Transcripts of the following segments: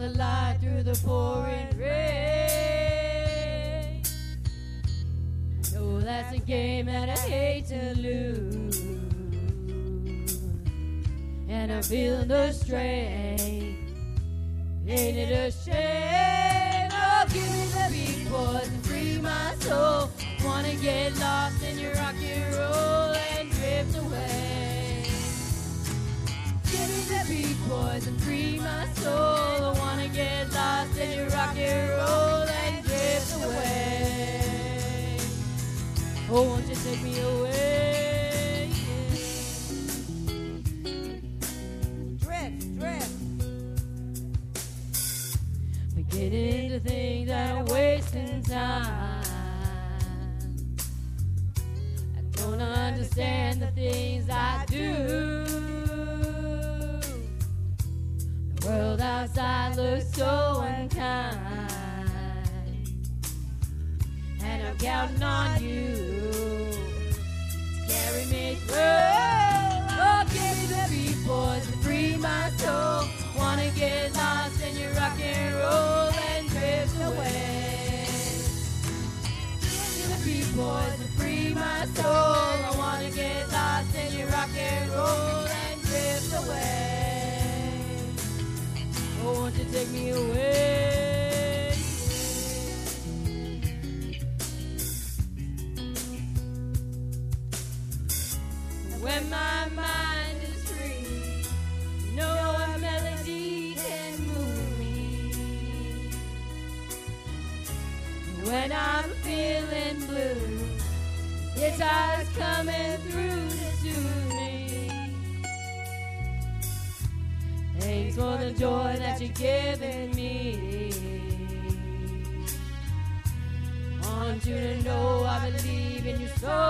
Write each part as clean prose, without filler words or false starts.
the light through the pouring rain. No, that's a game that I hate to lose, and I'm feeling the strain. Ain't it a shame? Oh, give me the beat, boys, and free my soul. Wanna get lost in your rock and roll and drift away. Give me the beat, boys, and free my soul. I wanna get lost in your rock and roll and drift away. Oh, won't you take me away? Drift, drift. Beginning to think that I'm wasting time. I don't understand the things I do. The world outside looks so unkind, and I'm counting on you to carry me through. Oh, give me the beat, boys, and free my soul. Wanna get lost in your rock and roll and drift away. Give me the beat, boys, and free my soul. I wanna get lost in your rock and roll and drift away. Oh, won't you take me away? When my mind is free, no melody can move me. When I'm feeling blue, guitar's coming through to soothe me. Thanks for the joy that you're giving me. Want you to know I believe in your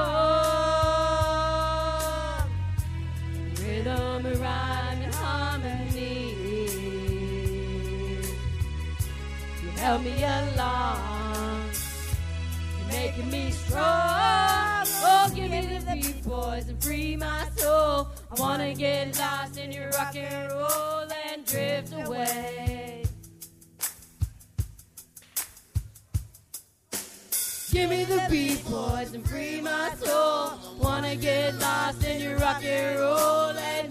song. Rhythm and rhyme and harmony. You help me along, you're making me strong. Oh, give me the beat, boys, and free my soul. I wanna get lost in your rock and roll and drift away. Give me the beat, boys, and free my soul. Wanna get lost in your rock and roll and